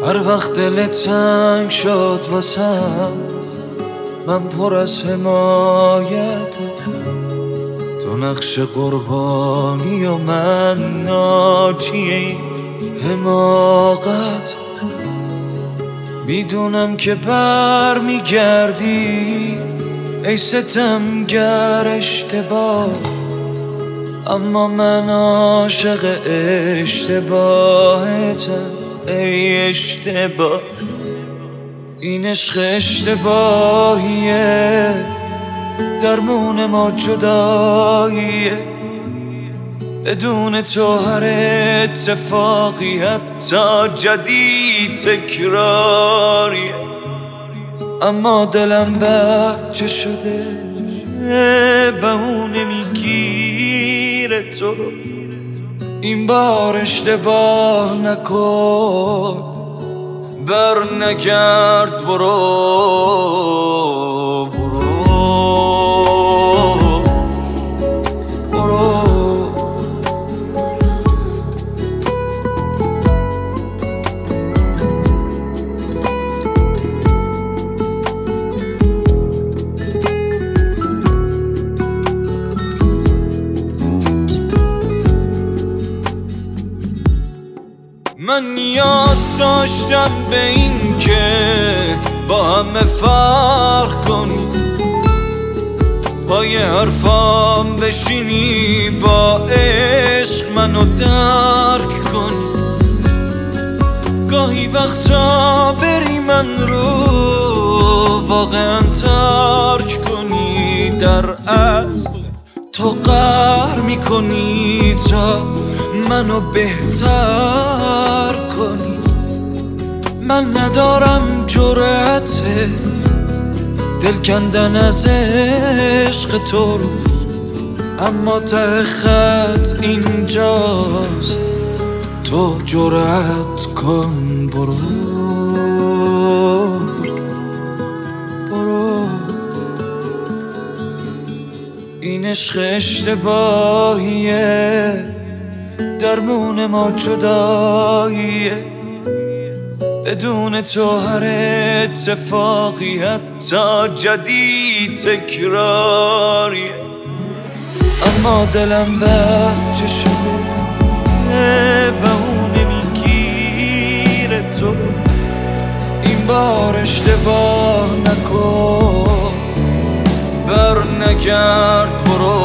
هر وقت دلت تنگ شد واسم، من پر از حمایت، تو نقش قربانی و من ناجی این حماقت. میدونم که بر میگردی ای ستمگر اشتباه، اما من عاشق اشتباهتم ای اشتباه. این عشق اشتباهیه، درمون ما جداییه، بدون تو هر اتفاقی حتی جدید تکراریه. اما دلم بچه شده بهونه میگیره تو رو، این بار اشتباه نکن، بر نگرد، برو برو برو. من نیاز داشتم به این که با همه فرق کنی، پای حرفام بشینی، با عشق منو درک کنی. گاهی وقتا بری من رو واقعا ترک کنی، در اصل تو قهر میکنی تا منو بهتر کنی. من ندارم جرأت دل کندن از عشق تو رو، اما ته خط اینجاست، تو جرأت کن، برو برو. این عشق اشتباهیه، درمون ما جداییه، بدون تو هر اتفاقی حتی جدید تکراریه. اما دلم بچه شده بهونه میگیره تو، این بار اشتباه نکن، بر نگرد، برو